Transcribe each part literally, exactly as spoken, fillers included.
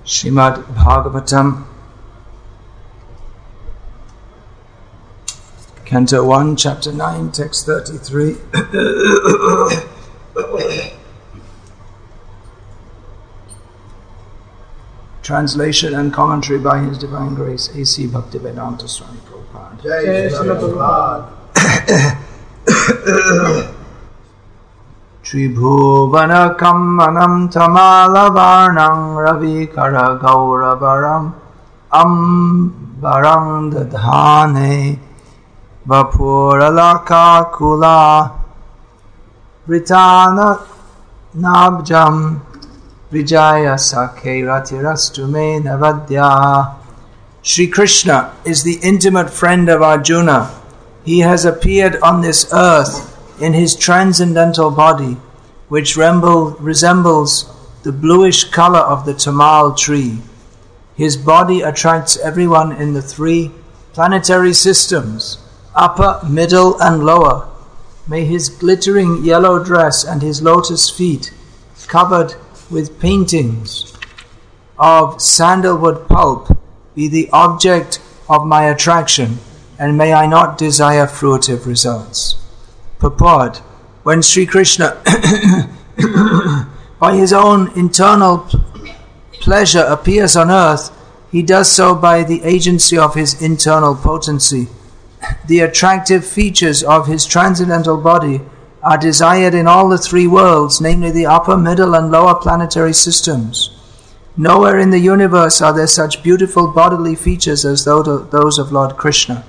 Srimad Bhagavatam, Canto one, Chapter nine, Text thirty-three. Translation and commentary by His Divine Grace, A C Bhaktivedanta Swami Prabhupada. Jai Srila Prabhupada. Tribhuvana kammanam tamalavarnam ravikara gauravaram ambarang dadhane vapuralaka kula vritana nabjam vijaya sakhe ratirastume navadya. Sri Krishna is the intimate friend of Arjuna. He has appeared on this earth in his transcendental body, which resembles the bluish color of the tamal tree. His body attracts everyone in the three planetary systems, upper, middle, and lower. May his glittering yellow dress and his lotus feet, covered with paintings of sandalwood pulp, be the object of my attraction, and may I not desire fruitive results. Purport: when Sri Krishna by his own internal pleasure appears on earth, he does so by the agency of his internal potency. The attractive features of his transcendental body are desired in all the three worlds, namely the upper, middle, and lower planetary systems. Nowhere in the universe are there such beautiful bodily features as those of Lord Krishna.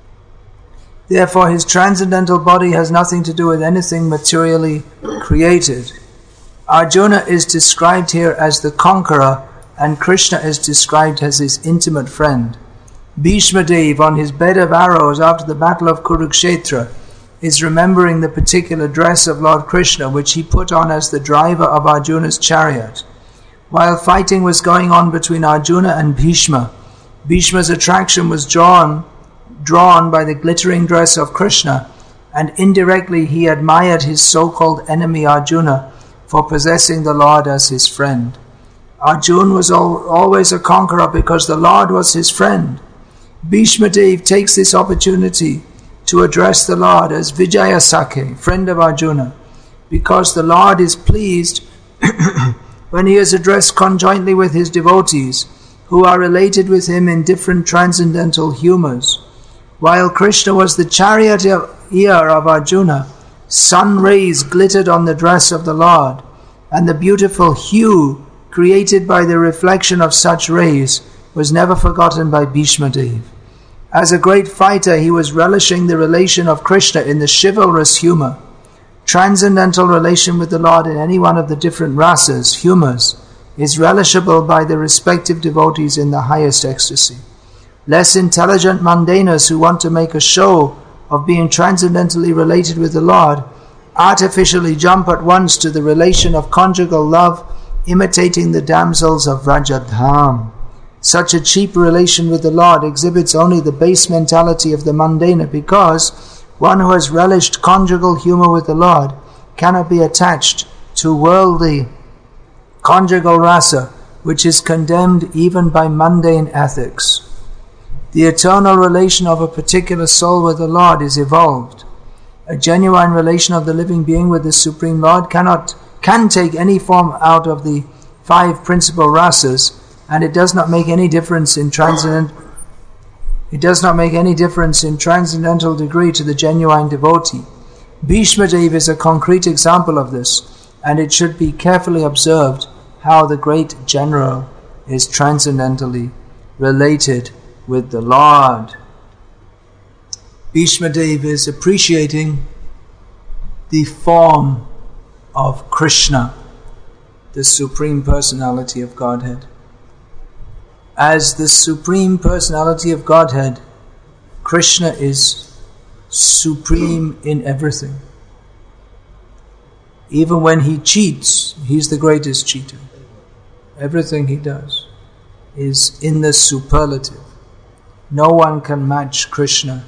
Therefore, his transcendental body has nothing to do with anything materially created. Arjuna is described here as the conqueror, and Krishna is described as his intimate friend. Bhishma Dev, on his bed of arrows after the battle of Kurukshetra, is remembering the particular dress of Lord Krishna, which he put on as the driver of Arjuna's chariot. While fighting was going on between Arjuna and Bhishma, Bhishma's attraction was drawn drawn by the glittering dress of Krishna, and indirectly he admired his so-called enemy Arjuna for possessing the Lord as his friend. Arjuna was al- always a conqueror because the Lord was his friend. Bhishma Dev takes this opportunity to address the Lord as Vijaya Sakhe, friend of Arjuna, because the Lord is pleased when he is addressed conjointly with his devotees, who are related with him in different transcendental humors. While Krishna was the charioteer of Arjuna, sun rays glittered on the dress of the Lord, and the beautiful hue created by the reflection of such rays was never forgotten by Bhishma Dev. As a great fighter, he was relishing the relation of Krishna in the chivalrous humor. Transcendental relation with the Lord in any one of the different rasas, humors, is relishable by the respective devotees in the highest ecstasy. Less intelligent mundaners who want to make a show of being transcendentally related with the Lord artificially jump at once to the relation of conjugal love, imitating the damsels of Vrajadham. Such a cheap relation with the Lord exhibits only the base mentality of the mundaner, because one who has relished conjugal humor with the Lord cannot be attached to worldly conjugal rasa, which is condemned even by mundane ethics. The eternal relation of a particular soul with the Lord is evolved. A genuine relation of the living being with the Supreme Lord cannot can take any form out of the five principal rasas, and it does not make any difference in transcendent. It does not make any difference in transcendental degree to the genuine devotee. Bhishma Dev is a concrete example of this, and it should be carefully observed how the great general is transcendentally related with the Lord. Bhishma Dev is appreciating the form of Krishna, the Supreme Personality of Godhead. As the Supreme Personality of Godhead, Krishna is supreme in everything. Even when he cheats, he's the greatest cheater. Everything he does is in the superlative. No one can match Krishna.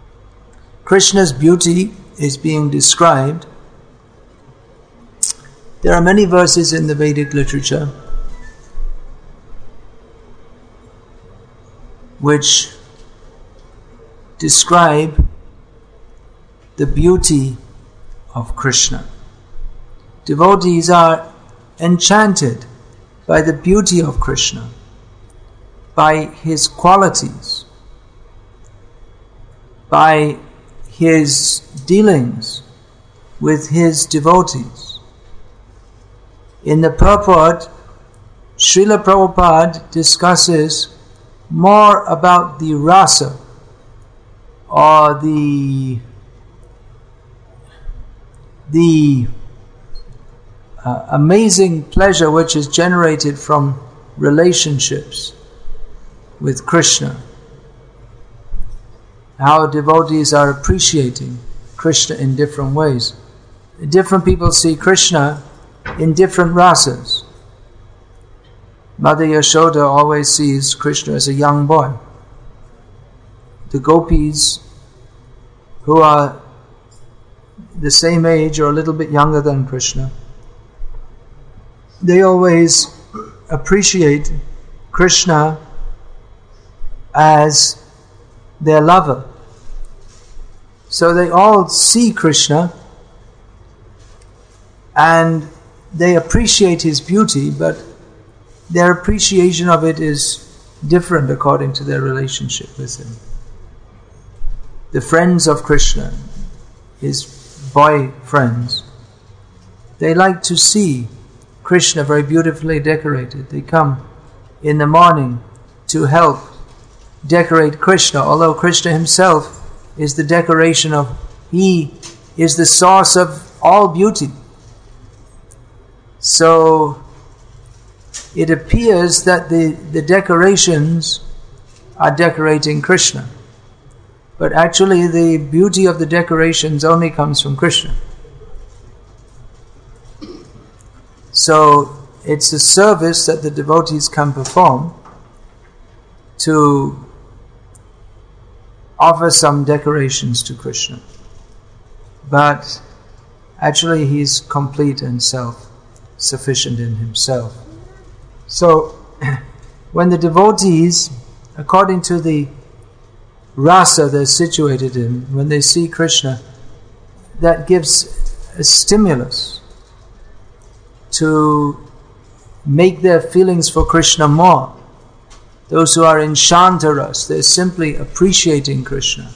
Krishna's beauty is being described There are many verses in the Vedic literature which describe the beauty of Krishna. Devotees are enchanted by the beauty of Krishna, by his qualities, by his dealings with his devotees. In the purport, Srila Prabhupada discusses more about the rasa, or the the uh, amazing pleasure which is generated from relationships with Krishna. How devotees are appreciating Krishna in different ways. Different people see Krishna in different rasas. Mother Yashoda always sees Krishna as a young boy. The gopis, who are the same age or a little bit younger than Krishna, they always appreciate Krishna as their lover. So they all see Krishna and they appreciate his beauty, but their appreciation of it is different according to their relationship with him. The friends of Krishna, his boy friends, they like to see Krishna very beautifully decorated. They come in the morning to help decorate Krishna, although Krishna himself is the decoration of, he is the source of all beauty. So it appears that the, the decorations are decorating Krishna. But actually the beauty of the decorations only comes from Krishna. So it's a service that the devotees can perform to offer some decorations to Krishna. But actually he's complete and self-sufficient in himself. So when the devotees, according to the rasa they're situated in, when they see Krishna, that gives a stimulus to make their feelings for Krishna more. Those who are in Shantaras, they're simply appreciating Krishna.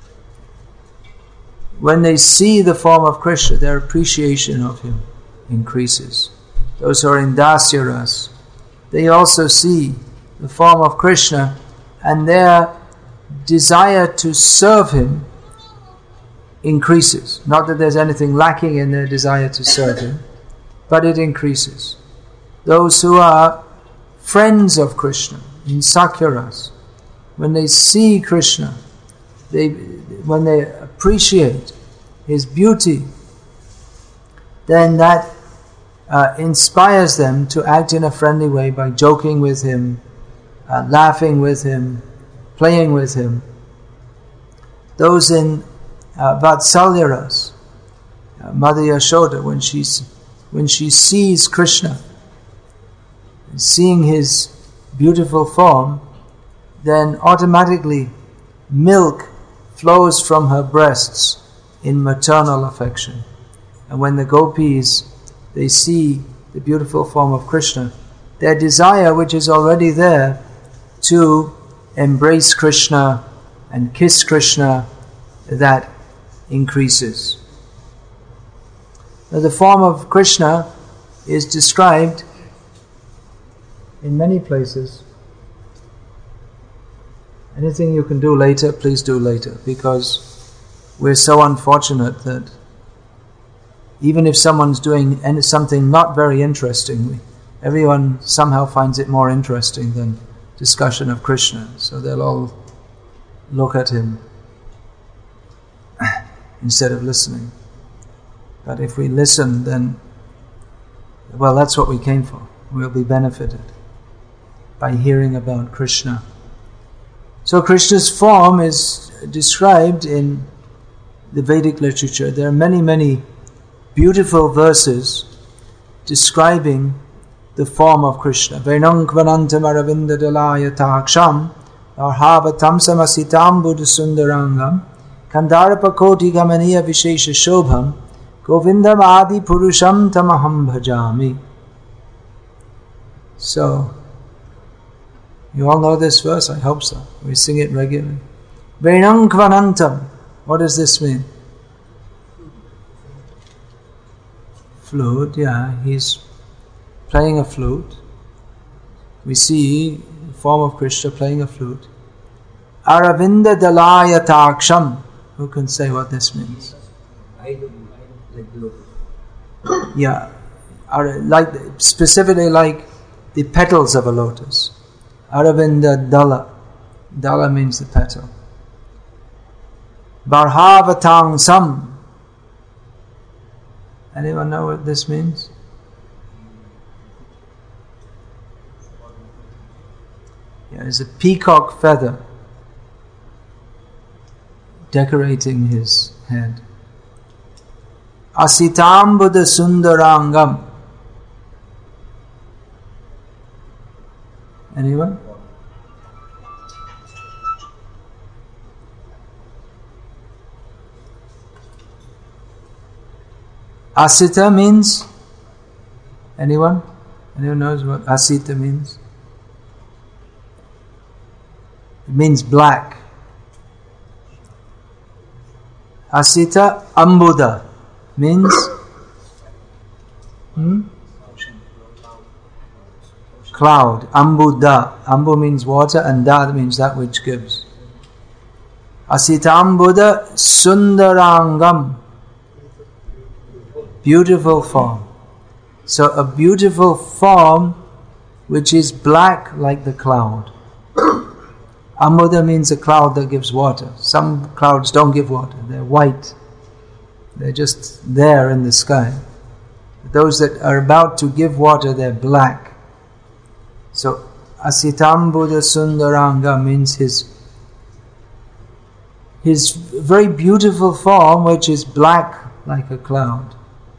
When they see the form of Krishna, their appreciation of him increases. Those who are in Dasyaras, they also see the form of Krishna, and their desire to serve him increases. Not that there's anything lacking in their desire to serve him, but it increases. Those who are friends of Krishna, in Sakyaras, when they see Krishna, they, when they appreciate his beauty, then that uh, inspires them to act in a friendly way by joking with him, uh, laughing with him, playing with him. Those in uh, Vatsalyaras, uh, Mother Yashoda, when she's when she sees Krishna, seeing his beautiful form, then automatically milk flows from her breasts in maternal affection. And when the gopis, they see the beautiful form of Krishna, their desire, which is already there, to embrace Krishna and kiss Krishna, that increases. Now, the form of Krishna is described in many places. Anything you can do later, please do later, because we're so unfortunate that even if someone's doing something not very interesting, everyone somehow finds it more interesting than discussion of Krishna. So they'll all look at him instead of listening. But if we listen, then, well, that's what we came for. We'll be benefited by hearing about Krishna. So Krishna's form is described in the Vedic literature. There are many, many beautiful verses describing the form of Krishna. Venam kvanantam aravinda dalaya taksham arhavatam samasitam buddhasundarangam kandarapa koti gamaniya vishesha shobham govindam adi purusham tamaham bhajami. So, you all know this verse? I hope so. We sing it regularly. Venam kvanantam. What does this mean? Flute, yeah, he's playing a flute. We see the form of Krishna playing a flute. Aravinda dalaya taksham. Who can say what this means? I don't, I don't like lotus. Yeah, like specifically like the petals of a lotus. Aravinda dala. Dala means the petal. Barhavatang sam. Anyone know what this means? Yeah, it's a peacock feather decorating his head. Asitam buddha sundarangam. Anyone? Asita means? Anyone? Anyone knows what asita means? It means black. Asita ambuddha means hmm? cloud. Ambuddha. Ambu means water and da means that which gives. Asita ambuddha sundarangam. Beautiful form. So a beautiful form which is black like the cloud. Ambuddha means a cloud that gives water. Some clouds don't give water. They're white. They're just there in the sky. Those that are about to give water, they're black. So Asitam Buddha Sundaranga means his his very beautiful form which is black like a cloud.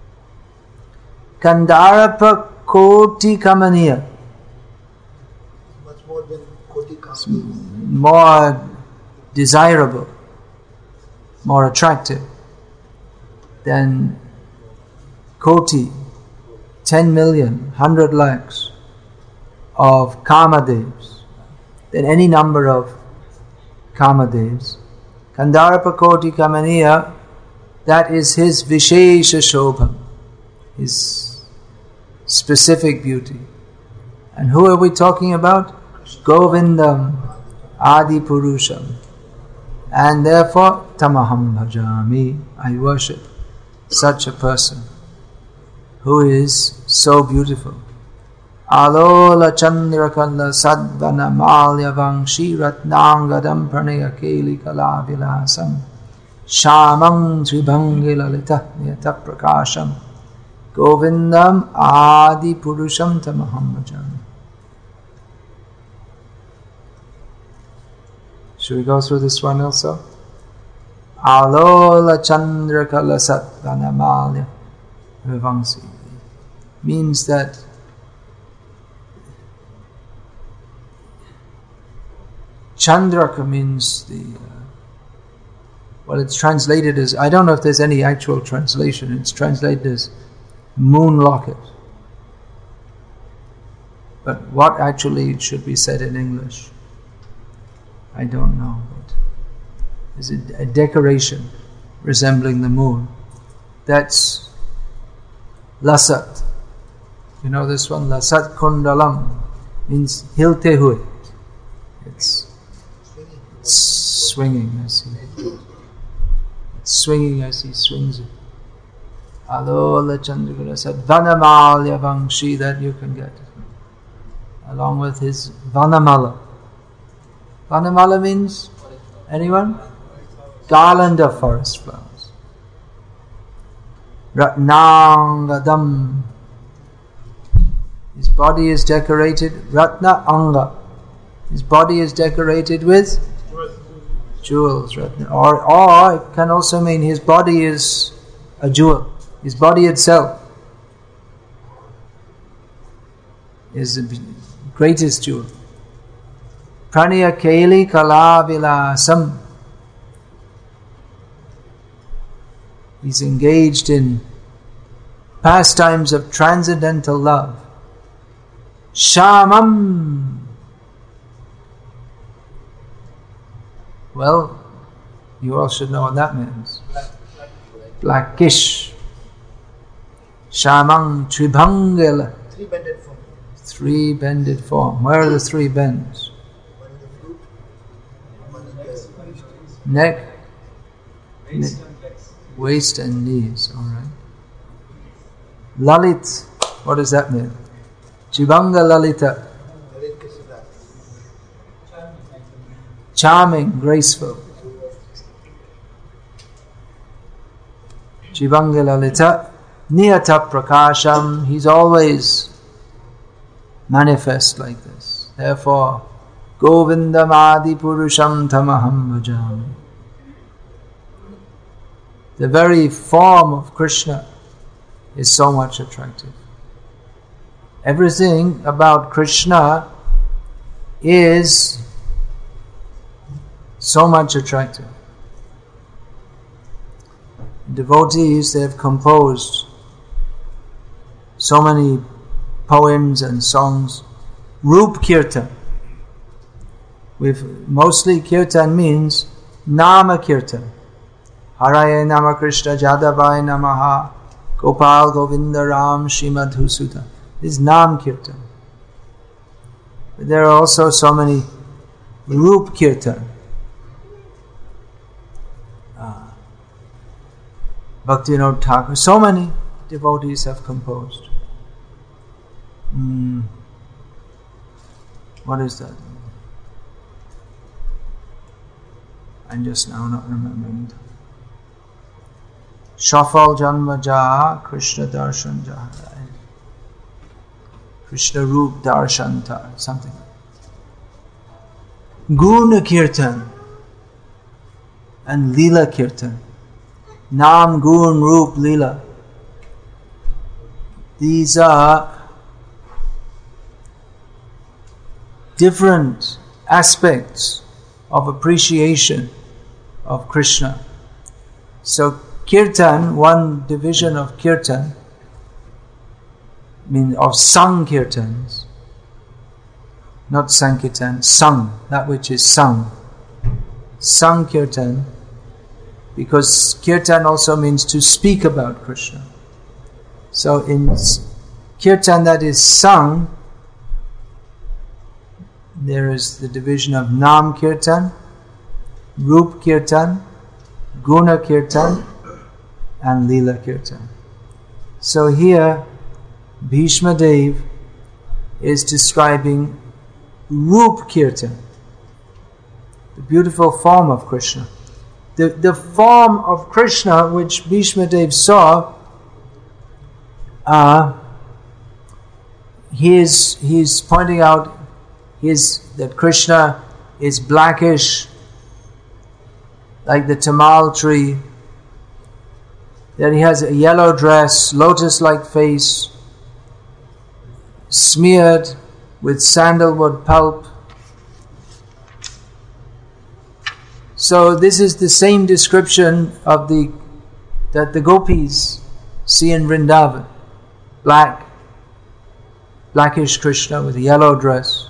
Kandarapa Koti Kamaniya. Much more than Koti Kamaniya. More desirable, more attractive than Koti, ten million, hundred lakhs of Kamadevs, than any number of Kamadevs. Kandarapa Koti Kamaniya, that is his Vishesha Shobham, his specific beauty. And who are we talking about? Govindam Adi Purusham. And therefore, Tamaham Bhajami, I worship such a person who is so beautiful. Alola Chandrakala Sadvana Malya Vangshi Ratnangadam Pranaya Keli Kalavilasam Shamang Tribhangi Lalita Nyata Prakasham Govindam Adi Purusham Tamaham Bhajami. Should we go through this one also? Alola Chandrakala Satvana Malya Vivangsi means that Chandraka means the uh, well, it's translated as, I don't know if there's any actual translation. It's translated as moon locket. But what actually should be said in English? I don't know. But is it a decoration resembling the moon? That's Lasat. You know this one? Lasat Kundalam means hilte hue. It's swinging as he it's swinging as he swings it. Alola Chandrakala Sadvanamalya Vangshi, that you can get along with his Vanamala. Vanamala means anyone? Garland of forest flowers. Ratnangadam. His body is decorated Ratna Anga. His body is decorated with jewels, Ratna. Or, or it can also mean his body is a jewel. His body itself is the greatest jewel. Praniya Keli Kala Vilasam. He's engaged in pastimes of transcendental love. Shamam. Well, you all should know what that means. Blackish. Shamang Tribhangala. Three bended form. Three bended form. Where are the three bends? One in the flute, one in the Neck, Waist and legs. waist and knees. Alright. Lalit. What does that mean? Chibanga Lalita. Lalit Kishida. Charming, graceful. Chibanga Lalita. Niyata Prakasham. He's always manifest like this. Therefore, Govindam Adi Purusham Tamaham Bhajami. The very form of Krishna is so much attractive. Everything about Krishna is so much attractive. Devotees, they have composed so many poems and songs. Roop Kirtan. We've, mostly Kirtan means Nama Kirtan. Haraye Nama Krishna Jadavaya Namaha Gopal Govinda Ram Srimad Sutta. This is Nam Kirtan. But there are also so many Roop Kirtan. Uh, Bhaktivinoda Thakur. So many devotees have composed. Mm. What is that? I'm just now not remembering. Shafal Janma Jaha Krishna Darshan Jaha. Krishna Roop Darshan Tar. Something. Guna Kirtan and Leela Kirtan. Nam Gun Roop Leela. These are different aspects of appreciation of Krishna. So Kirtan, one division of Kirtan, mean of sung Kirtans, not Sankirtan, sung, that which is sung. Sung Kirtan, because Kirtan also means to speak about Krishna. So in Kirtan that is sung, there is the division of Nam Kirtan, Roop Kirtan, Guna Kirtan, and Leela Kirtan. So here, Bhishma Dev is describing Roop Kirtan, the beautiful form of Krishna. The, the form of Krishna which Bhishma Dev saw, uh, he is, he's pointing out his, that Krishna is blackish, like the tamal tree, that he has a yellow dress, lotus-like face, smeared with sandalwood pulp. So this is the same description of the that the gopis see in Vrindavan. Black, blackish Krishna with a yellow dress.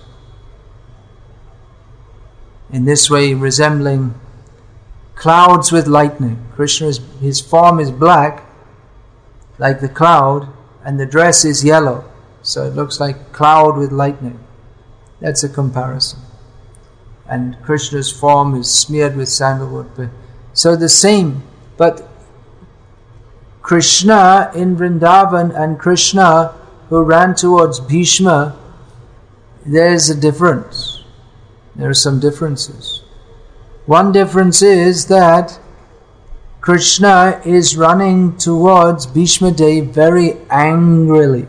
In this way resembling clouds with lightning. Krishna is, his form is black, like the cloud, and the dress is yellow. So it looks like cloud with lightning. That's a comparison. And Krishna's form is smeared with sandalwood. So the same, but Krishna in Vrindavan and Krishna who ran towards Bhishma, there's a difference. There are some differences. One difference is that Krishna is running towards Bhishma Dev very angrily.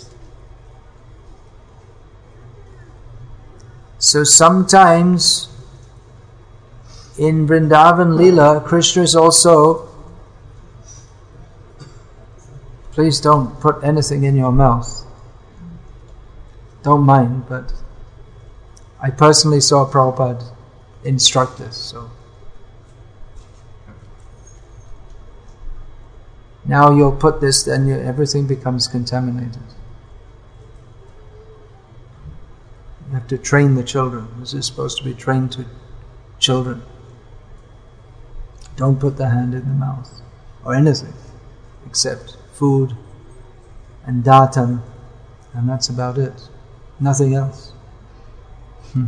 So sometimes in Vrindavan Leela, Krishna is also, please don't put anything in your mouth. don't mind, but I personally saw Prabhupada instruct this, so now you'll put this, then you, everything becomes contaminated. You have to train the children. This is supposed to be trained to children. Don't put the hand in the mouth or anything except food and datam, and that's about it. Nothing else. Hmm.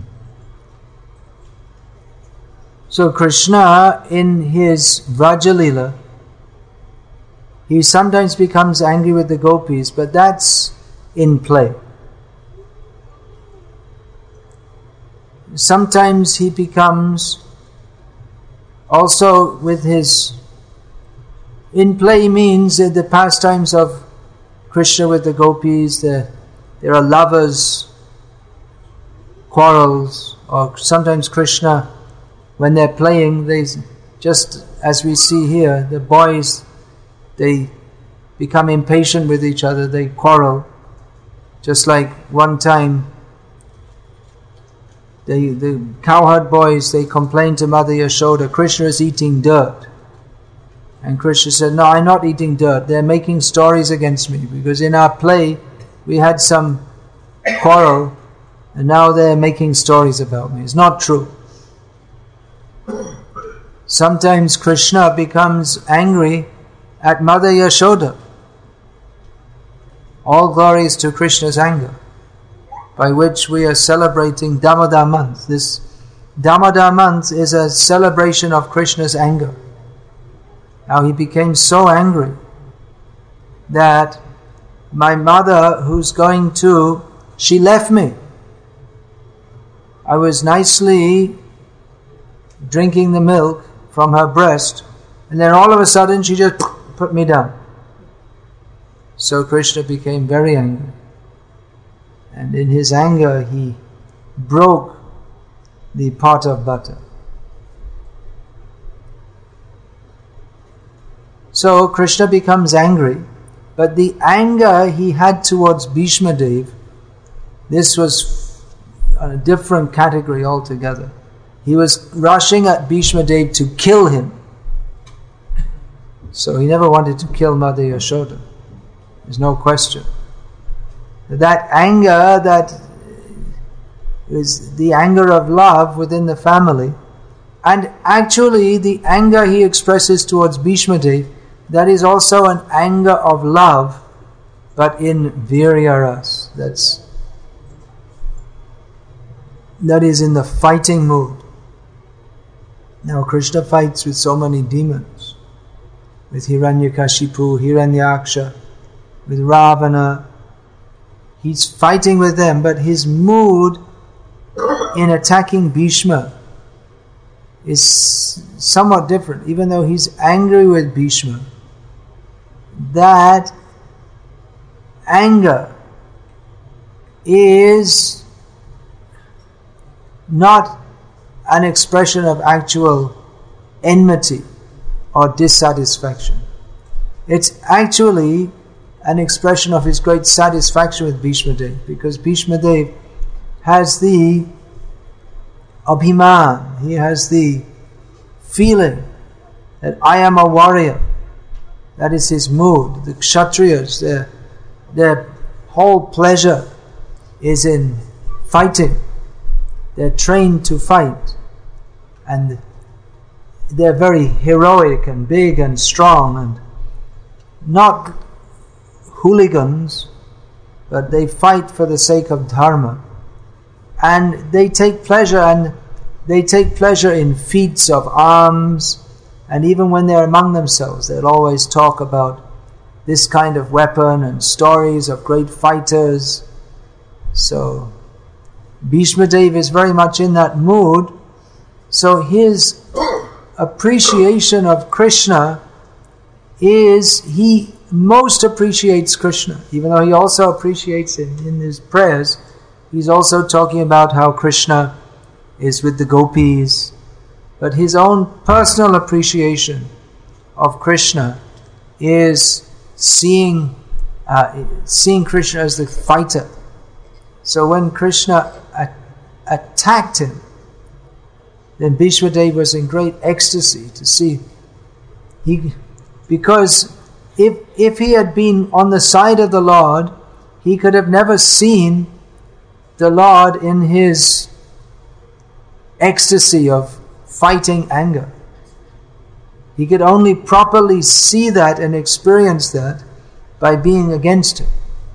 So Krishna, in his Vrajalila, he sometimes becomes angry with the gopis, but that's in play. Sometimes he becomes also with his... In play means that the pastimes of Krishna with the gopis, there, there are lovers, quarrels, or sometimes Krishna, when they're playing, they just as we see here, the boys, they become impatient with each other, they quarrel. Just like one time, they, the cowherd boys, they complained to Mother Yashoda, Krishna is eating dirt. And Krishna said, no, I'm not eating dirt, they're making stories against me, because in our play, we had some quarrel, and now they're making stories about me. It's not true. Sometimes Krishna becomes angry at Mother Yashoda. All glory is to Krishna's anger, by which we are celebrating Damodar month. This Damodar month is a celebration of Krishna's anger. Now he became so angry that my mother, who's going to, she left me. I was nicely drinking the milk from her breast, and then all of a sudden she just put me down. So Krishna became very angry, and in his anger he broke the pot of butter. So Krishna becomes angry, but the anger he had towards Bhishma Dev, this was a different category altogether. He was rushing at Bhishma Dev to kill him. So he never wanted to kill Mother Yashoda. There's no question. That anger, that is the anger of love within the family, and actually the anger he expresses towards Bhishma Dev, that is also an anger of love, but in virya ras. That's that is in the fighting mood. Now Krishna fights with so many demons, with Hiranyakashipu, Hiranyaksha, with Ravana. He's fighting with them, but his mood in attacking Bhishma is somewhat different. Even though he's angry with Bhishma, that anger is not an expression of actual enmity or dissatisfaction. It's actually an expression of his great satisfaction with Bhishma Dev, because Bhishma Dev has the abhiman, he has the feeling that I am a warrior. That is his mood. The Kshatriyas, their, their whole pleasure is in fighting. They're trained to fight, and they're very heroic and big and strong, and not hooligans, but they fight for the sake of dharma, and they take pleasure and they take pleasure in feats of arms, and even when they're among themselves, they'll always talk about this kind of weapon and stories of great fighters. So Bhishma Dev is very much in that mood. So his appreciation of Krishna is, he most appreciates Krishna, even though he also appreciates him in his prayers. He's also talking about how Krishna is with the gopis, but his own personal appreciation of Krishna is seeing uh, seeing Krishna as the fighter, So when Krishna a- attacked him, then Bhishma Dev was in great ecstasy to see. He, because if if he had been on the side of the Lord, he could have never seen the Lord in his ecstasy of fighting anger. He could only properly see that and experience that by being against him.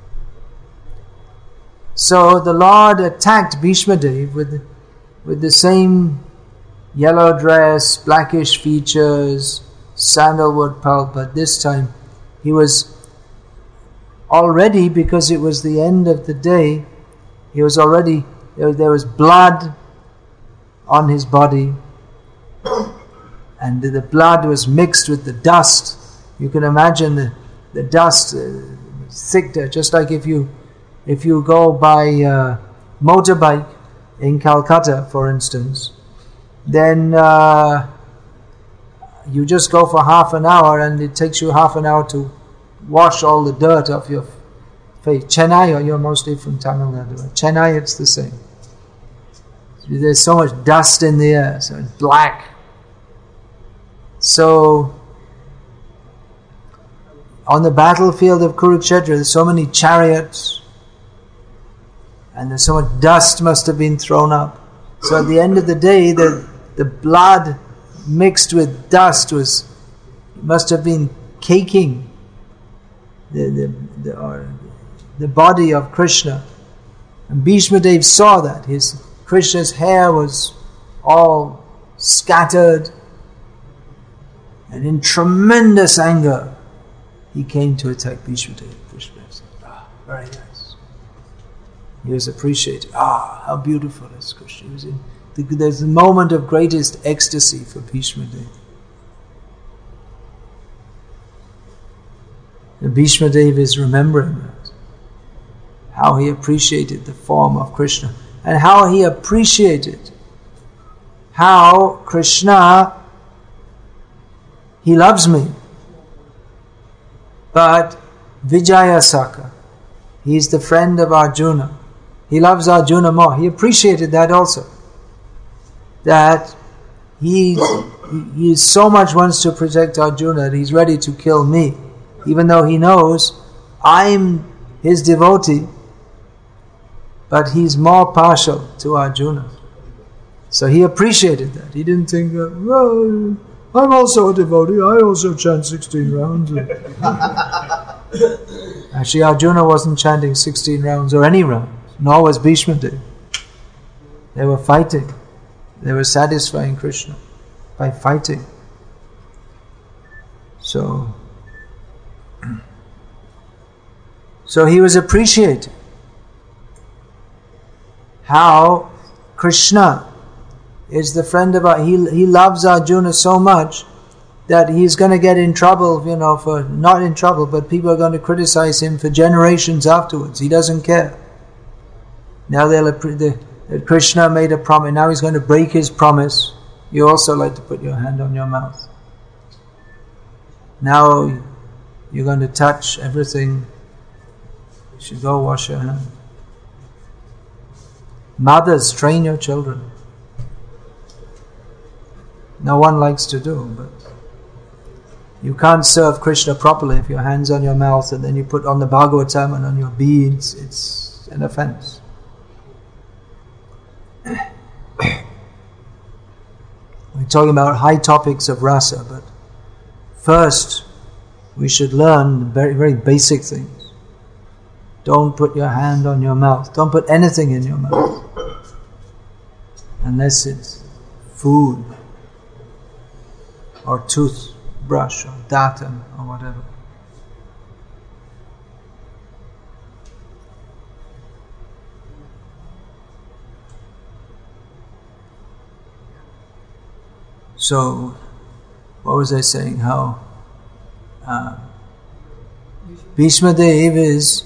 So the Lord attacked Bhishma Dev with, with the same yellow dress, blackish features, sandalwood pulp, but this time he was already, because it was the end of the day, he was already, there was blood on his body, and the blood was mixed with the dust. You can imagine the, the dust uh, thick there, just like if you if you go by uh, motorbike in Calcutta, for instance, then uh, you just go for half an hour and it takes you half an hour to wash all the dirt off your face. Chennai, you're mostly from Tamil Nadu. Chennai, it's the same. There's so much dust in the air, so it's black. So, on the battlefield of Kurukshetra, there's so many chariots, and there's so much dust must have been thrown up. So at the end of the day, the the blood mixed with dust was must have been caking the the the, or the body of Krishna. And Bhishma Dev saw that. His Krishna's hair was all scattered, and in tremendous anger, he came to attack Bhishma Dev. Krishna said, "Ah, very nice." He was appreciated. Ah, how beautiful is Krishna. He was in the, there's a moment of greatest ecstasy for Bhishma Dev. And Bhishma Dev is remembering that, how he appreciated the form of Krishna, and how he appreciated how Krishna, he loves me. But Vijaya Saka, he is the friend of Arjuna. He loves Arjuna more. He appreciated that also. That he, he so much wants to protect Arjuna that he's ready to kill me, even though he knows I'm his devotee, but he's more partial to Arjuna. So he appreciated that. He didn't think, well, I'm also a devotee, I also chant sixteen rounds. Actually, Arjuna wasn't chanting sixteen rounds or any rounds, nor was Bhishma Dev. They were fighting. They were satisfying Krishna by fighting. So, so he was appreciating how Krishna is the friend of our, he he loves Arjuna so much that he's going to get in trouble, you know, for, not in trouble, but people are going to criticize him for generations afterwards. He doesn't care. Now they'll, the, the Krishna made a promise, now he's going to break his promise. You also like to put your hand on your mouth. Now you're going to touch everything. You should go wash your hands. Mothers, train your children. No one likes to do, but you can't serve Krishna properly if your hand's on your mouth and then you put on the Bhagavatam and on your beads. It's an offense. We're talking about high topics of rasa, but first we should learn very, very basic things. Don't put your hand on your mouth. Don't put anything in your mouth unless it's food or toothbrush or datam or whatever. So, what was I saying? How uh, Bhishma Dev is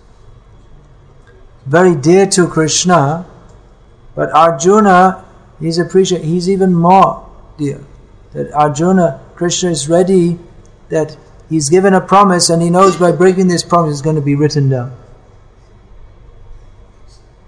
very dear to Krishna, but Arjuna, he's appreciate. He's even more dear. That Arjuna, Krishna is ready, that he's given a promise and he knows by breaking this promise it's going to be written down.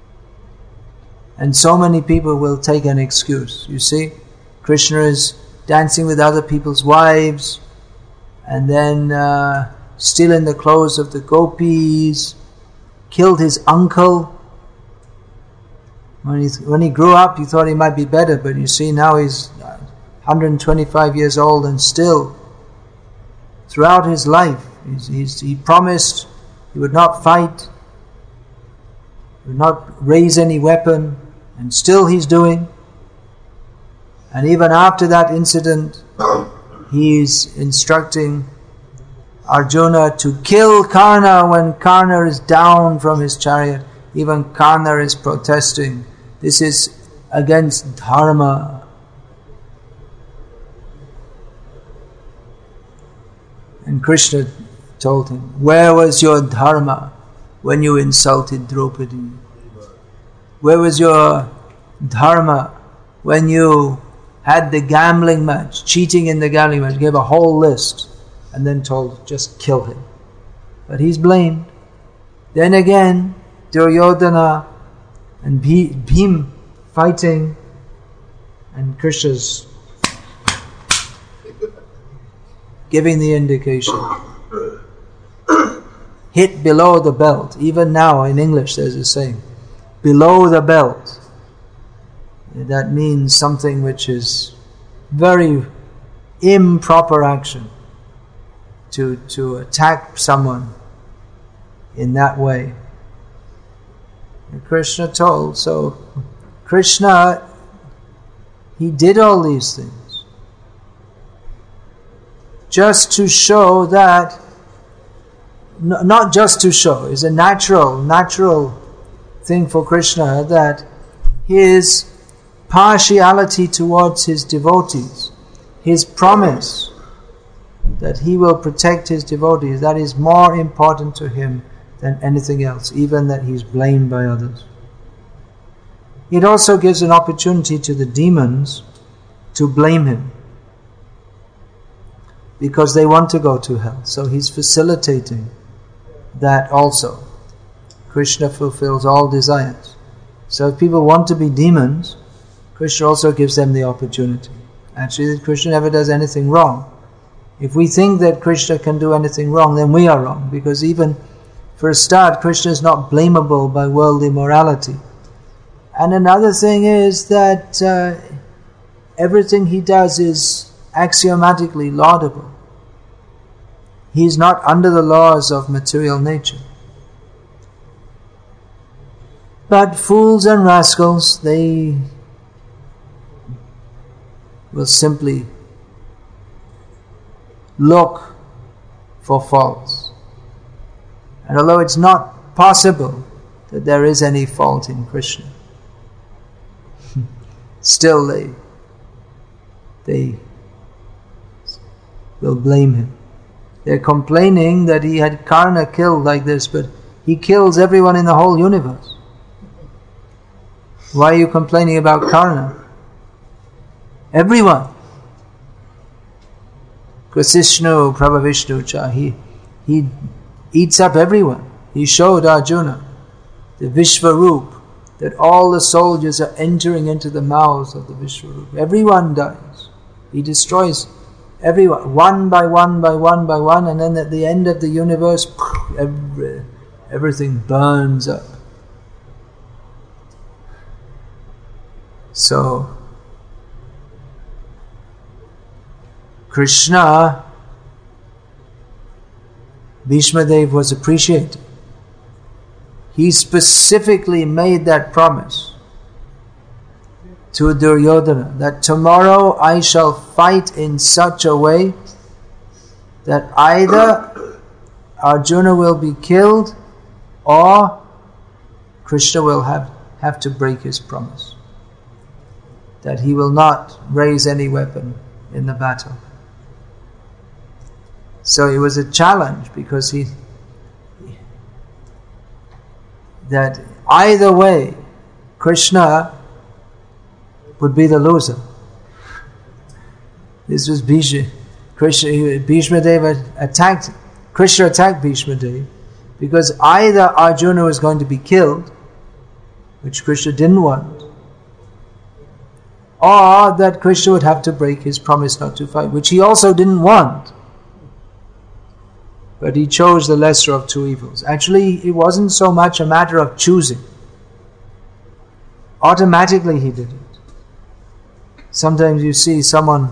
And so many people will take an excuse. You see, Krishna is dancing with other people's wives, and then uh, stealing the clothes of the gopis, killed his uncle. When he, when he grew up, you thought he might be better, but you see now he's one hundred twenty-five years old, and still, throughout his life, he's, he's, he promised he would not fight, he would not raise any weapon, and still he's doing. And even after that incident, he's instructing Arjuna to kill Karna when Karna is down from his chariot. Even Karna is protesting. This is against dharma. And Krishna told him, where was your dharma when you insulted Draupadi? Where was your dharma when you had the gambling match, cheating in the gambling match? Gave a whole list and then told, just kill him. But he's blamed. Then again, Duryodhana and Bhim fighting, and Krishna's giving the indication. Hit below the belt. Even now in English there's a saying, below the belt. That means something which is very improper action. To, to attack someone in that way. And Krishna told, so Krishna, he did all these things just to show that, n- not just to show, it's a natural, natural thing for Krishna that his partiality towards his devotees, his promise that he will protect his devotees, that is more important to him than anything else, even that he's blamed by others. It also gives an opportunity to the demons to blame him, because they want to go to hell. So he's facilitating that also. Krishna fulfills all desires. So if people want to be demons, Krishna also gives them the opportunity. Actually, Krishna never does anything wrong. If we think that Krishna can do anything wrong, then we are wrong, because even for a start, Krishna is not blamable by worldly morality. And another thing is that uh, everything he does is axiomatically laudable. He is not under the laws of material nature. But fools and rascals, they will simply look for faults. And although it's not possible that there is any fault in Krishna, still they, they will blame him. They're complaining that he had Karna killed like this, but he kills everyone in the whole universe. Why are you complaining about Karna? Everyone. Krasishnu Prabhavishnu Cha, he, he eats up everyone. He showed Arjuna the Vishvarup, that all the soldiers are entering into the mouths of the Vishvarup. Everyone dies. He destroys everyone, one by one by one by one, and then at the end of the universe, every, everything burns up. So, Krishna, Bhishma Dev was appreciated. He specifically made that promise to Duryodhana, that tomorrow I shall fight in such a way that either Arjuna will be killed or Krishna will have, have to break his promise, that he will not raise any weapon in the battle. So it was a challenge, because he that either way Krishna would be the loser. This was Bhishma. Krishna, Bhishma Deva attacked, Krishna attacked Bhishma Deva because either Arjuna was going to be killed, which Krishna didn't want, or that Krishna would have to break his promise not to fight, which he also didn't want. But he chose the lesser of two evils. Actually, it wasn't so much a matter of choosing. Automatically he did it. Sometimes you see someone,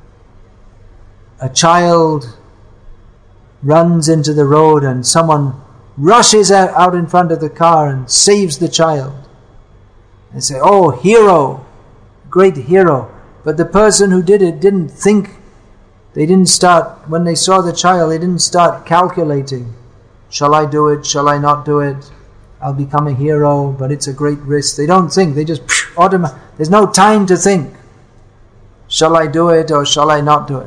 a child runs into the road and someone rushes out in front of the car and saves the child. They say, oh, hero, great hero. But the person who did it didn't think, they didn't start, when they saw the child, they didn't start calculating. Shall I do it? Shall I not do it? I'll become a hero, but it's a great risk. They don't think, they just, automatic. There's no time to think. Shall I do it or shall I not do it?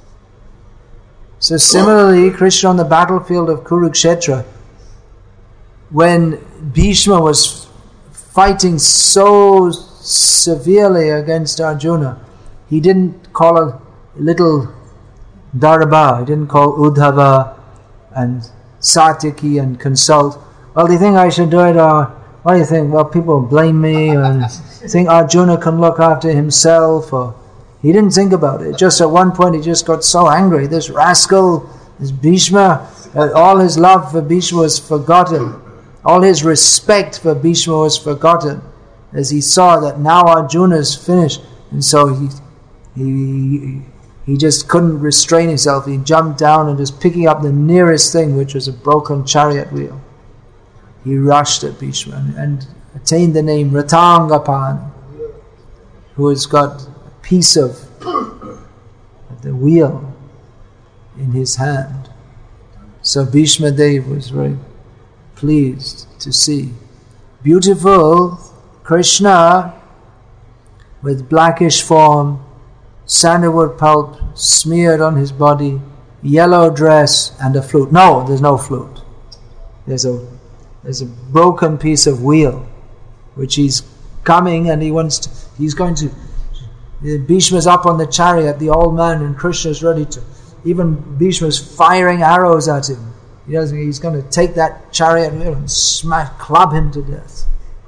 So similarly, Krishna on the battlefield of Kurukshetra, when Bhishma was fighting so severely against Arjuna, he didn't call a little Darba, he didn't call Uddhava and Satyaki and consult. Well, do you think I should do it, or what do you think? Well, people blame me, and think Arjuna can look after himself, or he didn't think about it. Just at one point he just got so angry. This rascal, this Bhishma, uh, all his love for Bhishma was forgotten. All his respect for Bhishma was forgotten as he saw that now Arjuna's finished. And so he he he just couldn't restrain himself. He jumped down and just picking up the nearest thing, which was a broken chariot wheel, he rushed at Bhishma and, and attained the name Ratangapan, who has got a piece of the wheel in his hand. So Bhishma Dev was very pleased to see beautiful Krishna with blackish form, sandalwood pulp smeared on his body, yellow dress and a flute. No, there's no flute. There's a there's a broken piece of wheel which he's coming and he wants to, he's going to, Bhishma's up on the chariot, the old man, and Krishna's ready to, even Bhishma's firing arrows at him. He does, he's going to take that chariot wheel and smash, club him to death.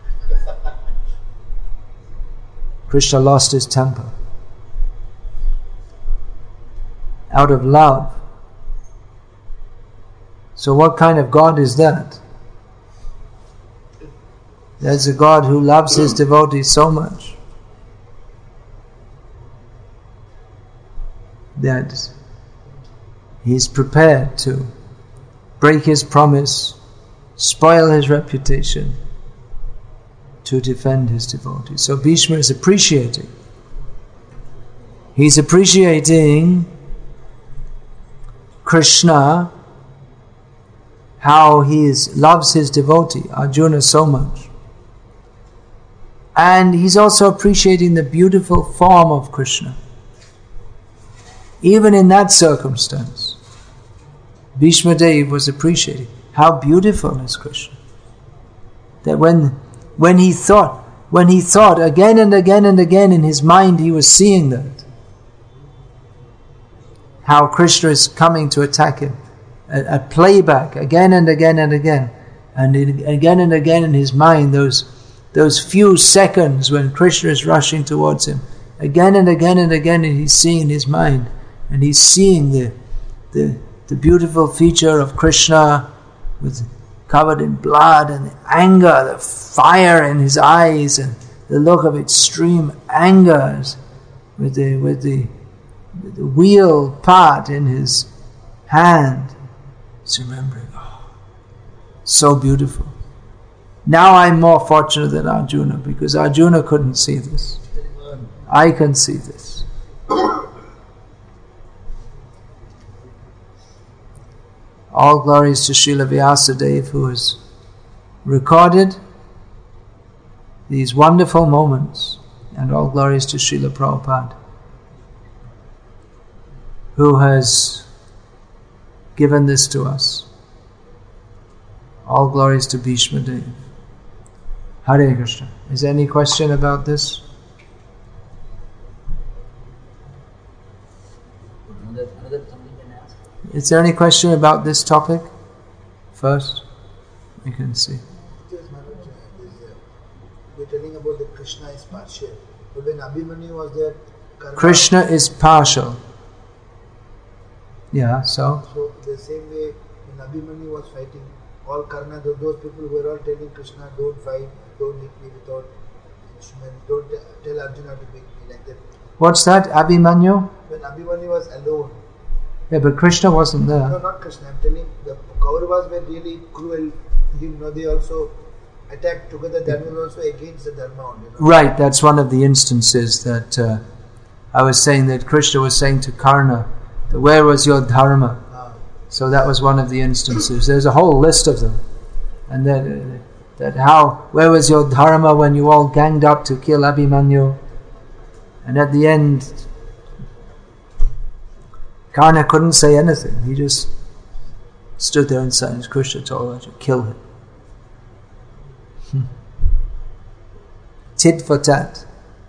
Krishna lost his temper. Out of love. So what kind of God is that? That's a God who loves his devotees so much that he's prepared to break his promise, spoil his reputation, to defend his devotees. So Bhishma is appreciating. He's appreciating Krishna, how he is, loves his devotee, Arjuna, so much. And he's also appreciating the beautiful form of Krishna. Even in that circumstance, Bhishma Dev was appreciating how beautiful is Krishna. That when when he thought, when he thought again and again and again in his mind, he was seeing that. How Krishna is coming to attack him. A, a playback again and again and again. And in, again and again in his mind, those those few seconds when Krishna is rushing towards him. Again and again and again he's seeing in his mind. And he's seeing the, the, the beautiful feature of Krishna with covered in blood and the anger, the fire in his eyes and the look of extreme anger with the, with the, with the wheel part in his hand. He's remembering, oh, so beautiful. Now I'm more fortunate than Arjuna because Arjuna couldn't see this. I can see this. All glories to Srila Vyasadeva, who has recorded these wonderful moments, and all glories to Srila Prabhupada, who has given this to us. All glories to Bhishma Dev. Hare Krishna. Is there any question about this? Another, another something can ask. Is there any question about this topic? First, you can see. Yes, Maharaj, we're telling about the Krishna is partial. But when Abhimanyu was there, Karna, Krishna is partial. Yeah, so? So the same way when Abhimanyu was fighting, all Karna, those, those people were all telling Krishna, don't fight, don't hit me without instrument, don't tell Arjuna to beat me, like that. What's that, Abhimanyu? When Abhimanyu was alone. Yeah, but Krishna wasn't there. No, not Krishna, I'm telling, the Kauravas were really cruel. You know, they also attacked together, that was also against the Dharma only. You know? Right, that's one of the instances that uh, I was saying that Krishna was saying to Karna, that where was your Dharma? Ah. So that was one of the instances. There's a whole list of them. And that, uh, that how, where was your Dharma when you all ganged up to kill Abhimanyu? And at the end, Karna couldn't say anything. He just stood there in silence. Krishna told her to kill him. Hmm. Tit for tat.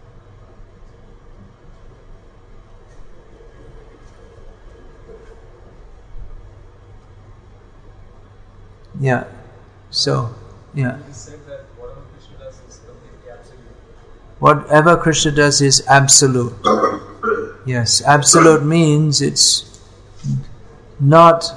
Yeah. So, yeah. He said that whatever Krishna does is completely absolute. Whatever Krishna does is absolute. Yes, absolute means it's not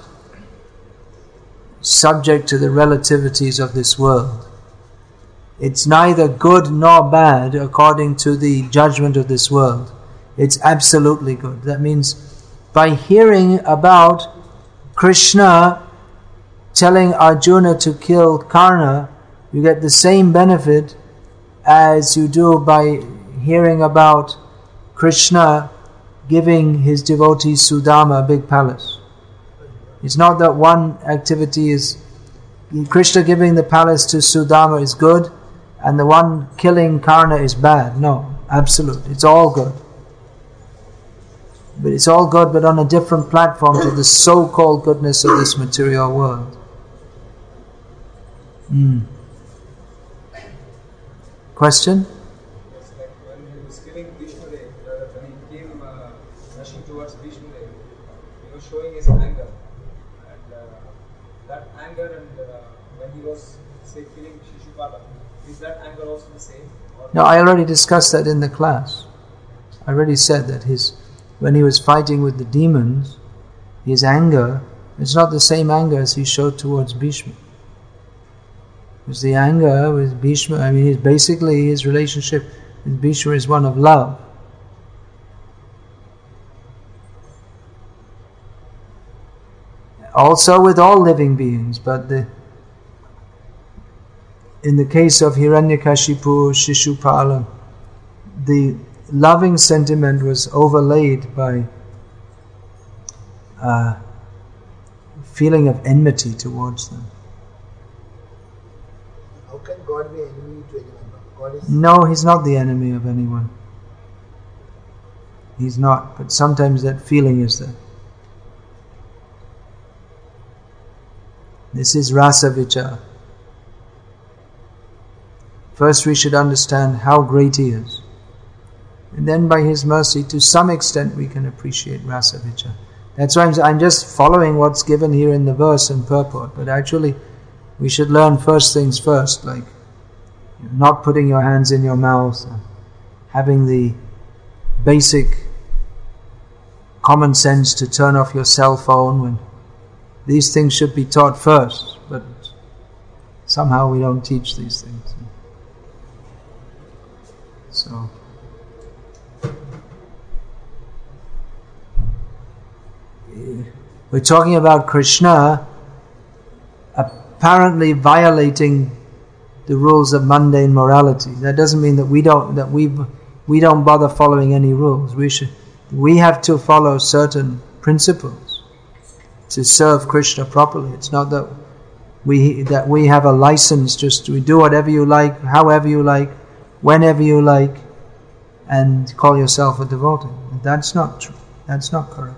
subject to the relativities of this world. It's neither good nor bad according to the judgment of this world. It's absolutely good. That means by hearing about Krishna telling Arjuna to kill Karna, you get the same benefit as you do by hearing about Krishna giving his devotee Sudama a big palace. It's not that one activity is, Krishna giving the palace to Sudama is good and the one killing Karna is bad. No, absolute. It's all good. But it's all good, but on a different platform to the so-called goodness of this material world. Mm. Question? It's like when he was killing Bhishma Dev, uh, when he came uh, rushing towards Bhishma Dev, he was showing his anger. And uh, that anger, and uh, when he was, say, killing Shishupala, is that anger also the same? Or No, I already discussed that in the class. I already said that his, when he was fighting with the demons, his anger, it's not the same anger as he showed towards Bhishma. Because the anger with Bhishma, I mean, he's basically his relationship with Bhishma is one of love. Also with all living beings, but the, in the case of Hiranyakashipu, Shishupala, the loving sentiment was overlaid by a feeling of enmity towards them. How can God be enemy to anyone? God is No, he's not the enemy of anyone. He's not, but sometimes that feeling is there. This is rasa vichar. First we should understand how great he is. And then by his mercy, to some extent we can appreciate rasa vichar. That's why I'm, I'm just following what's given here in the verse and purport. But actually, we should learn first things first, like not putting your hands in your mouth, having the basic common sense to turn off your cell phone when these things should be taught first, but somehow we don't teach these things. So we're talking about Krishna apparently violating the rules of mundane morality. That doesn't mean that we don't that we we don't bother following any rules. We should we have to follow certain principles to serve Krishna properly. It's not that we that we have a license just to do whatever you like, however you like, whenever you like, and call yourself a devotee. That's not true. That's not correct.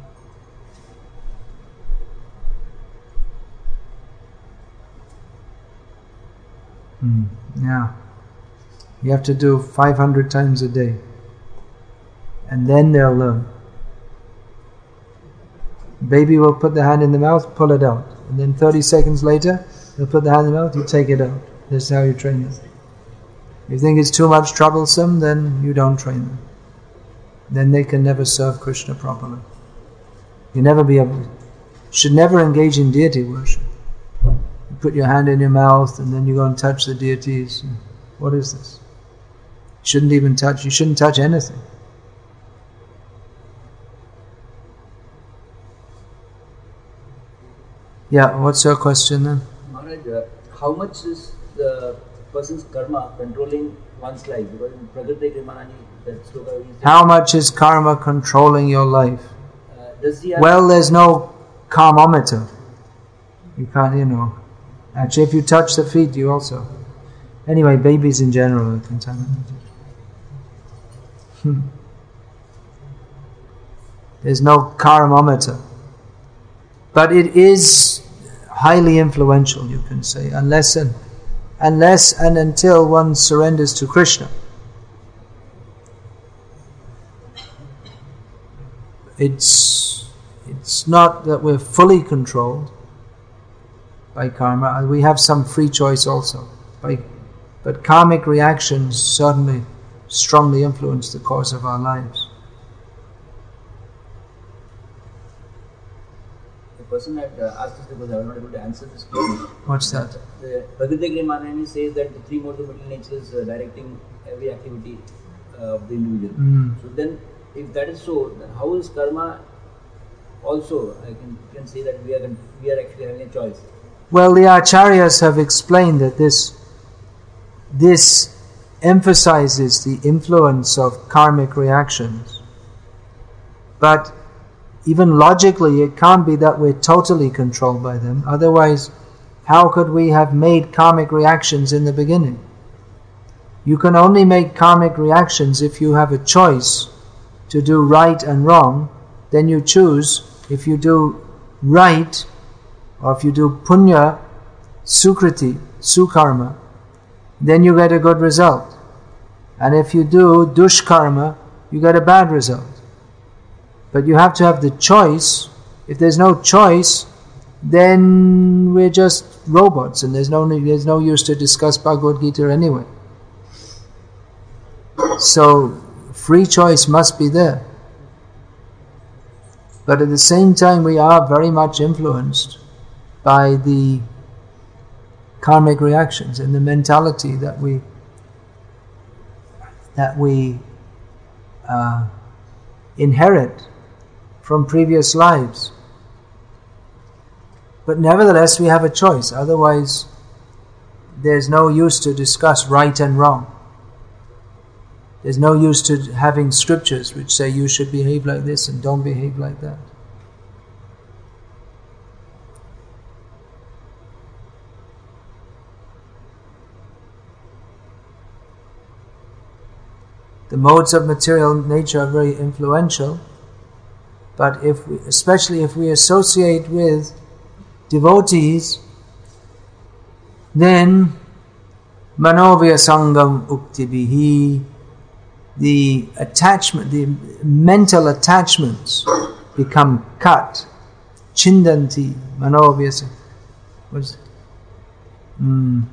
Mm, yeah. You have to do five hundred times a day. And then they'll learn. Baby will put the hand in the mouth, pull it out. And then thirty seconds later, they'll put the hand in the mouth, you take it out. That's how you train them. If you think it's too much troublesome, then you don't train them. Then they can never serve Krishna properly. You never be able, should never engage in deity worship. You put your hand in your mouth and then you go and touch the deities. What is this? You shouldn't even touch, you shouldn't touch anything. Yeah, what's your question then? Maharaj, uh, how much is the person's karma controlling one's life? Because in Prakriti Grimanani, that sloka we say, How much is karma controlling your life? uh, does he have Well, there's no karmometer. You can't, you know. Actually, if you touch the feet, you also. Anyway, babies in general are contaminated. Hmm. There's no karmometer. But it is highly influential, you can say, unless and, unless and until one surrenders to Krishna. It's, it's not that we're fully controlled by karma. We have some free choice also. By, but karmic reactions certainly strongly influence the course of our lives. The person had uh, asked this because I was not able to answer this question. What's that? The Prakriti Grimanani says that the three modes of middle nature is uh, directing every activity uh, of the individual. Mm. So then, if that is so, then how is karma also? I can, can say that we are we are actually having a choice. Well, the acharyas have explained that this this emphasizes the influence of karmic reactions. But even logically, it can't be that we're totally controlled by them. Otherwise, how could we have made karmic reactions in the beginning? You can only make karmic reactions if you have a choice to do right and wrong. Then you choose, if you do right, or if you do punya, sukriti, sukarma, then you get a good result. And if you do dushkarma, you get a bad result. But you have to have the choice. If there's no choice, then we're just robots, and there's no there's no use to discuss Bhagavad Gita anyway. So free choice must be there. But at the same time, we are very much influenced by the karmic reactions and the mentality that we that we uh, inherit from previous lives. But nevertheless, we have a choice. Otherwise, there's no use to discuss right and wrong. There's no use to having scriptures which say you should behave like this and don't behave like that. The modes of material nature are very influential, but if we, especially if we associate with devotees, then manovya sangam uktibihi, the attachment, the mental attachments become cut. Chindanti, manovya. What's mm.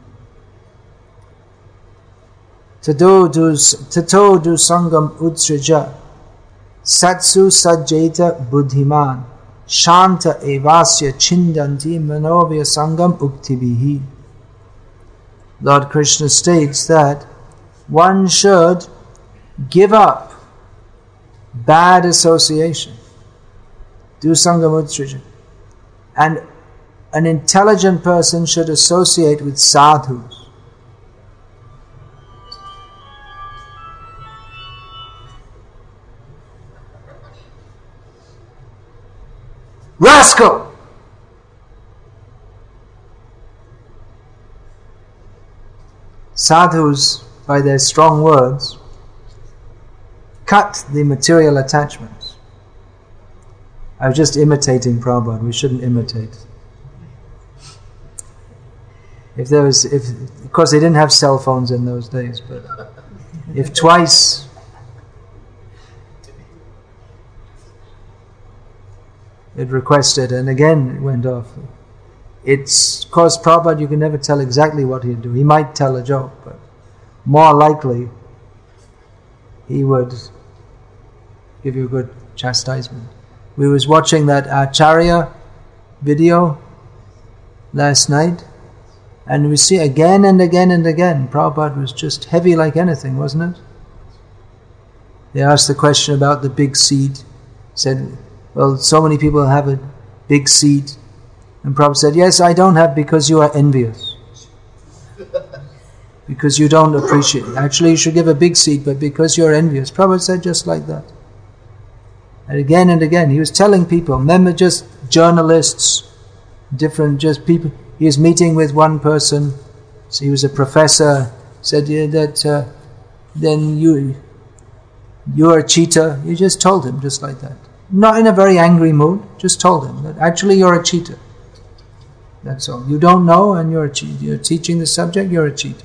Tato du sangam utsrija, satsu sajjeta buddhiman, shanta evasya chindanti manovya sangam uktibihi. Lord Krishna states that one should give up bad association, do sangam utsrija, and an intelligent person should associate with sadhus. Rascal! Sadhus, by their strong words, cut the material attachments. I was just imitating Prabhupada. We shouldn't imitate. If there was, if of course they didn't have cell phones in those days, but if twice it requested, and again it went off. It's, of course, Prabhupada, you can never tell exactly what he'd do. He might tell a joke, but more likely he would give you a good chastisement. We was watching that Acharya video last night, and we see again and again and again, Prabhupada was just heavy like anything, wasn't it? They asked the question about the big seat. Said, well, so many people have a big seat. And Prabhupada said, yes, I don't have because you are envious. Because you don't appreciate it. Actually, you should give a big seat, but because you're envious. Prabhupada said just like that. And again and again, he was telling people, remember just journalists, different just people. He was meeting with one person, so he was a professor, said yeah, that uh, then you, you're a cheater. You just told him just like that. Not in a very angry mood, just told him that actually you're a cheater. That's all. You don't know and you're a cheater. You're teaching the subject, you're a cheater.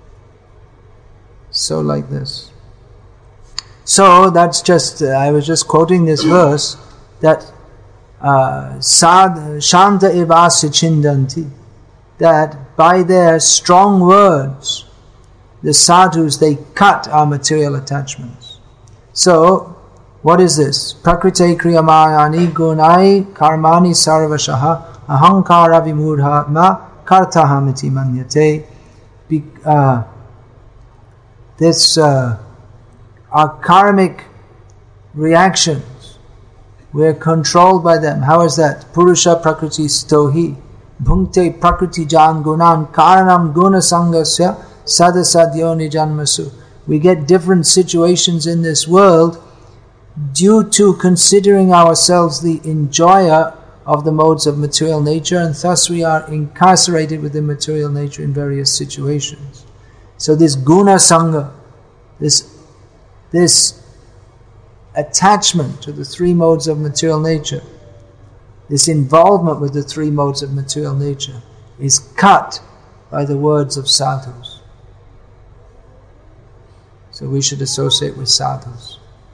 So like this. So that's just, uh, I was just quoting this verse that uh, sad, Shanta evasya chindanti, that by their strong words, the sadhus, they cut our material attachments. So, what is this? Prakrite kriyamayani gunai karmani sarvashaha ahankara vimudhatma kartahamiti manyate. Be, uh, this, uh, our karmic reactions, we're controlled by them. How is that? Purusha prakriti stohi bhunkte prakriti jan gunan karanam guna sangasya sadasadyo nijanmasu. We get different situations in this world due to considering ourselves the enjoyer of the modes of material nature, and thus we are incarcerated within material nature in various situations. So this guna sangha, this this attachment to the three modes of material nature, this involvement with the three modes of material nature, is cut by the words of sadhus. So we should associate with sadhus.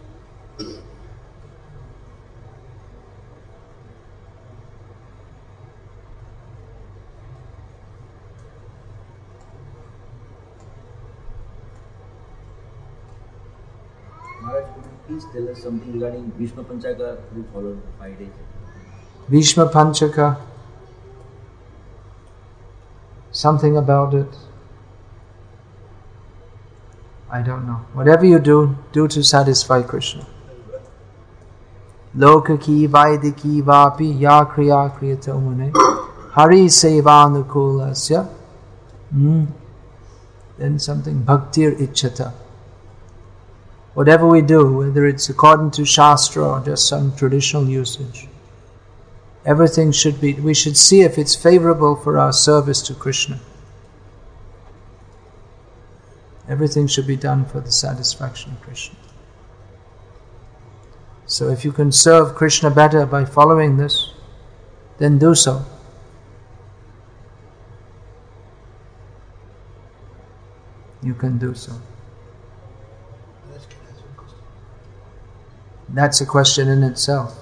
Maharaj, could you please tell us something regarding Bhishma Panchaka we followed five days? Bhishma Panchaka, something about it, I don't know. Whatever you do, do to satisfy Krishna. Loka ki vaidiki vapi ya kriya kriyato mune hari sevanukulasya. Mm. Then something bhaktir ichchata. Whatever we do, whether it's according to Shastra or just some traditional usage, everything should be, we should see if it's favorable for our service to Krishna. Everything should be done for the satisfaction of Krishna. So if you can serve Krishna better by following this, then do so. You can do so. That's a question in itself.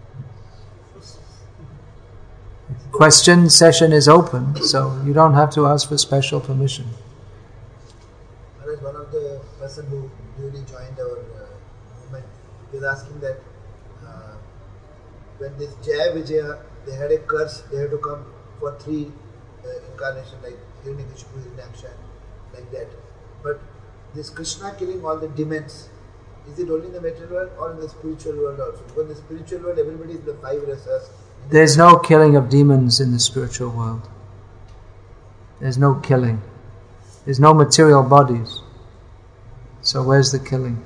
Question session is open, so you don't have to ask for special permission. One of the person who newly joined our uh, movement is asking that uh, when this Jaya Vijaya, they had a curse, they had to come for three uh, incarnations like Hiranyakashipu, Hiranyaksha, like that. But this Krishna killing all the demons, is it only in the material world or in the spiritual world also? Because in the spiritual world, everybody is the five rasas. There's no killing of demons in the spiritual world. There's no killing. There's no material bodies. So where's the killing?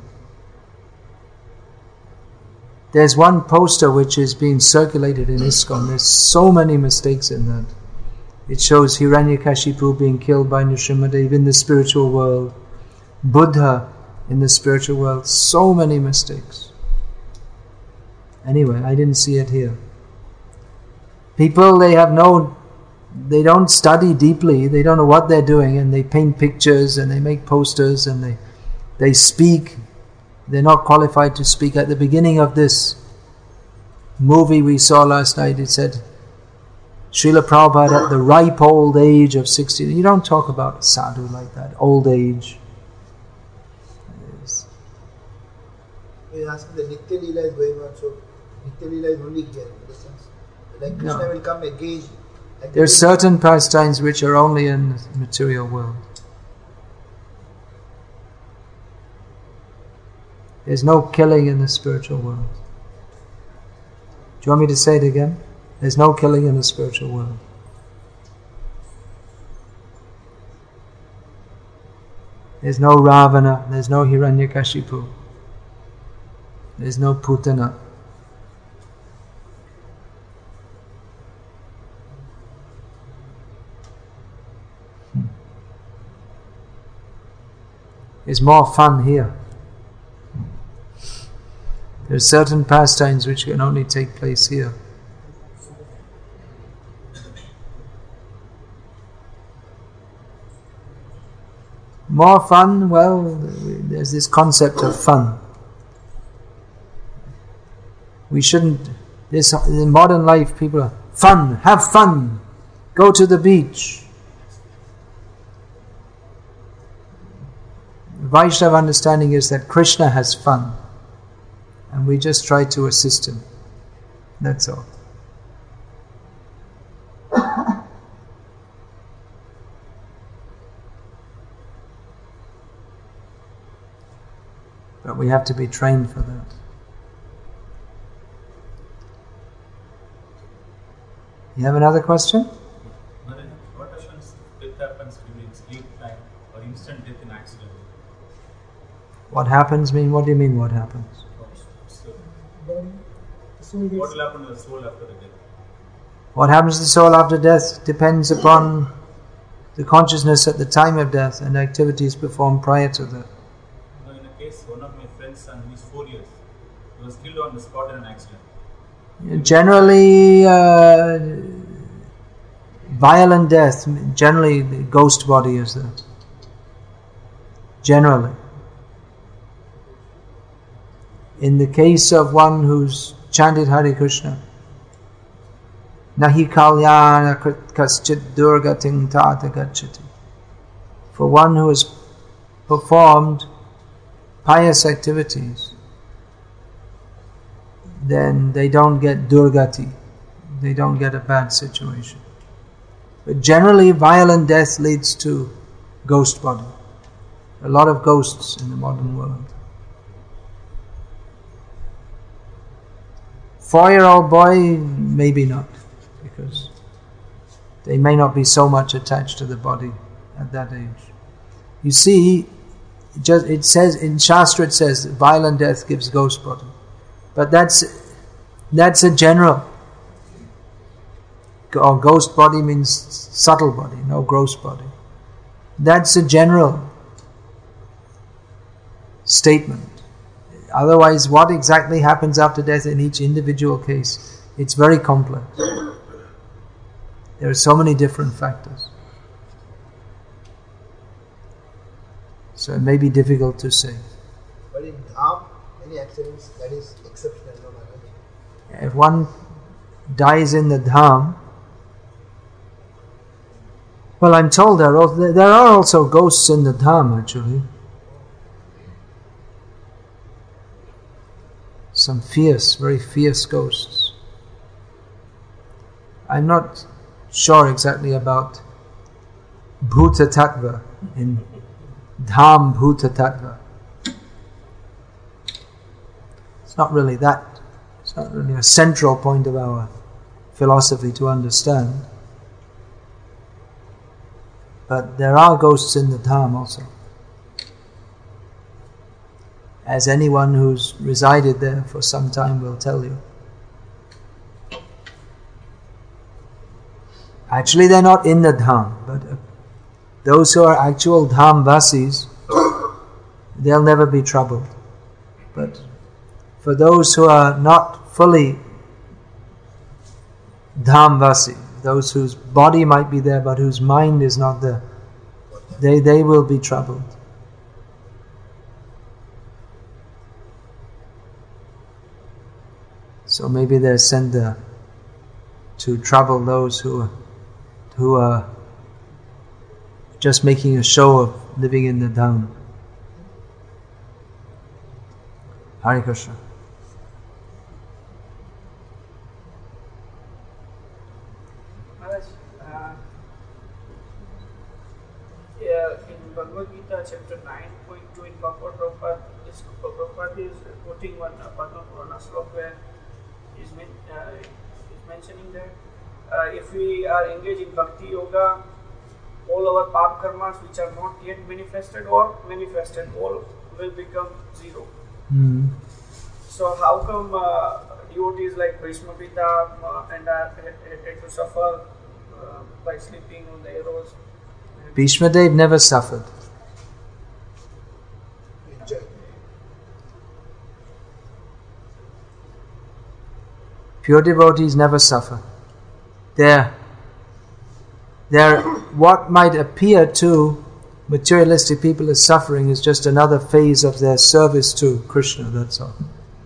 There's one poster which is being circulated in ISKCON. There's so many mistakes in that. It shows Hiranyakashipu being killed by Nrsimhadev in the spiritual world. Buddha in the spiritual world. So many mistakes. Anyway, I didn't see it here. People, they have no, they don't study deeply, they don't know what they're doing, and they paint pictures and they make posters and they they speak. They're not qualified to speak. At the beginning of this movie we saw last night, it said, Srila Prabhupada at the ripe old age of sixty. You don't talk about sadhu like that, old age. He is asking the Nitya Leela is going on, so Nitya Leela is only here in the sense. Like Krishna No. will come again. Like There are certain pastimes which are only in the material world. There's no killing in the spiritual world. Do you want me to say it again? There's no killing in the spiritual world. There's no Ravana, there's no Hiranyakashipu, there's no Putana. Hmm. There's more fun here. There are certain pastimes which can only take place here. More fun, well, there's this concept of fun. We shouldn't, this, in modern life people are, fun, have fun, go to the beach. Vaishnava understanding is that Krishna has fun and we just try to assist him. That's all. But we have to be trained for that. You have another question? What happens if death happens during sleep time or instant death in accident? What happens mean? What do you mean what happens? So, The soul gets what will happen to the soul after the death? What happens to the soul after death depends upon the consciousness at the time of death and activities performed prior to that. You know, in a case, one of my friends, son, he's four years, he was killed on the spot in an accident. Generally, uh, violent death, generally the ghost body is there. Generally. In the case of one who's chanted Hare Krishna, Nahi kalyana kaschit durgating tata gacchati. For one who has performed pious activities, then they don't get durgati, they don't get a bad situation. But generally, violent death leads to ghost body. A lot of ghosts in the modern world. Four-year-old boy, maybe not, because they may not be so much attached to the body at that age. You see, just it says in Shastra, it says violent death gives ghost body. But that's that's a general. Or ghost body means subtle body, no gross body. That's a general statement. Otherwise, what exactly happens after death in each individual case, it's very complex. There are so many different factors. So it may be difficult to say. But in Dham, any accidents, that is exceptional, no Maharaj. If one dies in the Dham, well, I'm told there are, there are also ghosts in the Dham, actually. Some fierce, very fierce ghosts. I'm not sure exactly about Bhuta Tattva in Dham Bhuta Tattva. It's not really that. It's not really a central point of our philosophy to understand. But there are ghosts in the Dham also. As anyone who's resided there for some time will tell you. Actually, they're not in the Dham, but uh, those who are actual Dham Vasis, they'll never be troubled. But for those who are not fully Dham Vasi, those whose body might be there but whose mind is not there, they, they will be troubled. So maybe they're sent there to trouble those who are, who are just making a show of living in the Dham. Hare Krishna. Maharaj, uh, yeah, in Bhagavad Gita, chapter nine point two, in Bhagavad Prabhupada, is, Prabhupada is quoting one uh, Padma Purana slok where he's, men, uh, he's mentioning that uh, if we are engaged in Bhakti Yoga, all our pap karmas which are not yet manifested or manifested, all will become zero. Mm. So how come uh, devotees like Bhishma Pita uh, and are had, had to suffer uh, by sleeping on the arrows? Bhishma Dev never suffered. Enjoy. Pure devotees never suffer. They're, they're, what might appear to materialistic people as suffering is just another phase of their service to Krishna, that's all.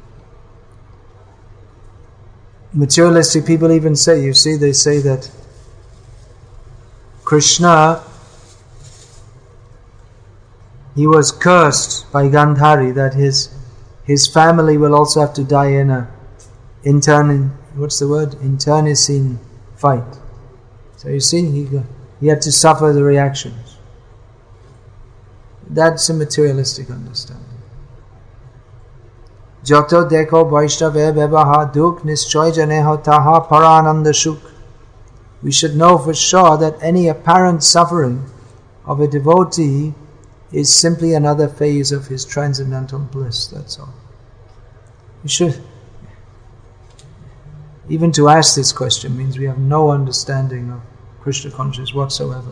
Materialistic people even say, you see, they say that Krishna, he was cursed by Gandhari that his his family will also have to die in a intern, what's the word? internecine fight. So you see, he, he had to suffer the reactions. That's a materialistic understanding. Jato deko vaishnave bebaha duk nischoy janeho taha parananda shuk. We should know for sure that any apparent suffering of a devotee is simply another phase of his transcendental bliss, that's all. We should, even to ask this question means we have no understanding of Krishna consciousness whatsoever.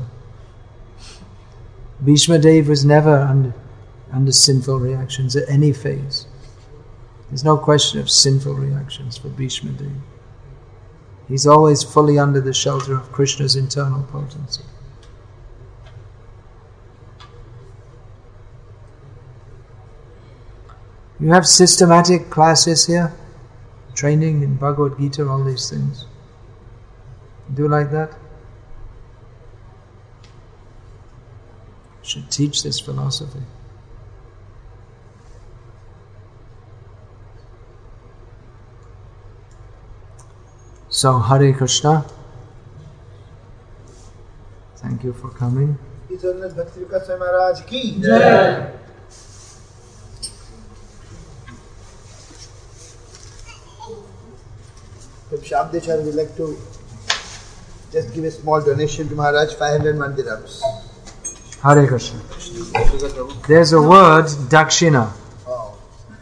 Bhishma Dev was never under, under sinful reactions at any phase. There's no question of sinful reactions for Bhishma Dev. He's always fully under the shelter of Krishna's internal potency. You have systematic classes here, training in Bhagavad Gita, all these things. Do you like that? You should teach this philosophy. So, Hare Krishna. Thank you for coming. His Holiness Bhakti Vikas Swami Maharaj ki Jai. From Shabdeshwar, we like to just give a small donation to Maharaj, five hundred mandirams. Hare Krishna. There's a word, dakshina. Oh.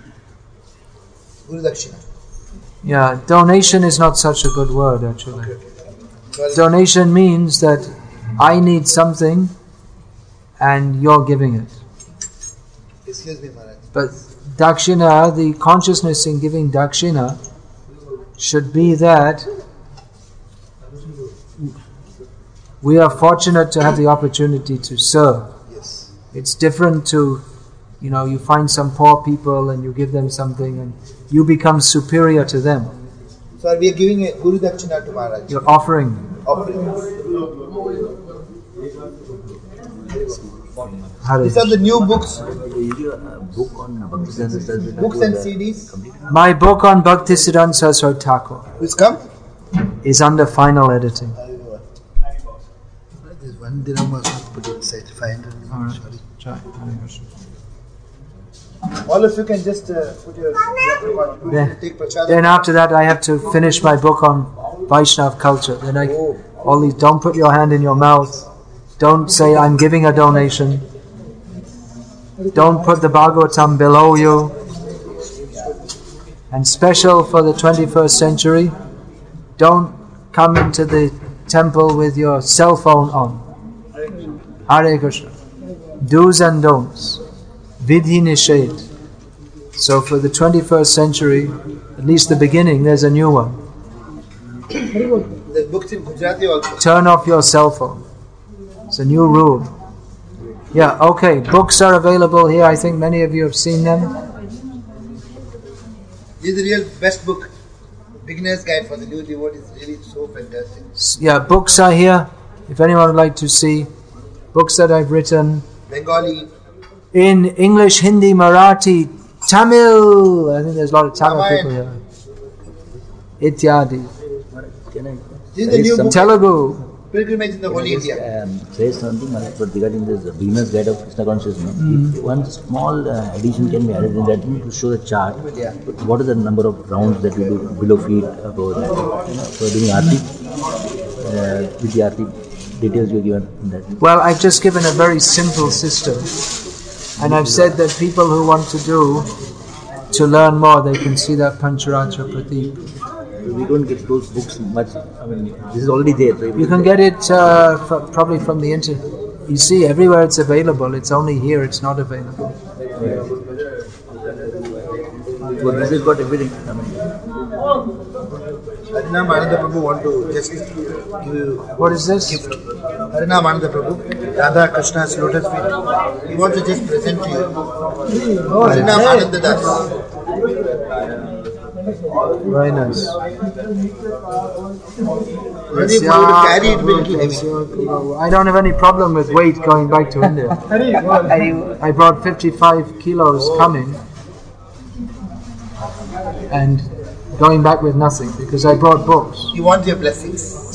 Guru Dakshina. Yeah, donation is not such a good word actually. Okay, okay. Sorry. Donation means that I need something and you're giving it. Excuse me, Maharaj. But dakshina, the consciousness in giving dakshina should be that we are fortunate to have the opportunity to serve. Yes. It's different to, you know, you find some poor people and you give them something and you become superior to them. So we are giving a Guru Dakshina to Maharaj. You're offering. Offering. Hare These are the new books, book on Bhakti books and C Ds. My book on Bhaktisiddhanta Saraswati Thakur Which come? is under final editing. There's one dirham was put inside, five hundred. Alright. Sorry. Jai, Hare Krishna. All of you can just uh, put your you Then, take prasad. then after that I have to finish my book on Vaishnav culture. Then I, all these, don't put your hand in your mouth. Don't say I'm giving a donation. Don't put the Bhagavatam below you. And special for the twenty-first century, don't come into the temple with your cell phone on. Hare Krishna. Do's and don'ts. Vidhi Nished. So for the twenty-first century, at least the beginning, there's a new one. There's books in Gujarati also. Turn off your cell phone. It's a new rule. Yeah, okay. Books are available here. I think many of you have seen them. This is the real best book. Beginner's Guide for the New Devotee is really so fantastic. Yeah, books are here. If anyone would like to see books that I've written Bengali. in English, Hindi, Marathi, Tamil. I think there's a lot of Tamil Ramayana. people here. Ityadi. Can I This is the new book, Telugu. Pilgrimage in the Holy just, India. um, say something Maharaj, but regarding this uh, beginner's guide of Krishna consciousness? If one small uh, addition can be added in that to show the chart. Yeah. But what is the number of rounds that you do below feet, above that? You know, for doing aarti, uh, with the aarti details you are given in that. Well, I've just given a very simple system, and I've said that people who want to do, to learn more, they can see that Pancharatra Pradeep. We don't get those books much. I mean, this is already there. So You can get it uh, fr- probably from the internet. You see, everywhere it's available. It's only here it's not available. So this has got everything. I mean, Harinam Ananda Prabhu want to just give you What is this? gift. Harinam Ananda Prabhu, Radha Krishna's lotus feet. He wants to just present to you. Harinam Ananda Das. Very nice. When you go to carry it, will be heavy. I don't have any problem with weight going back to India. I brought fifty-five kilos coming and going back with nothing because I brought books. You want your blessings.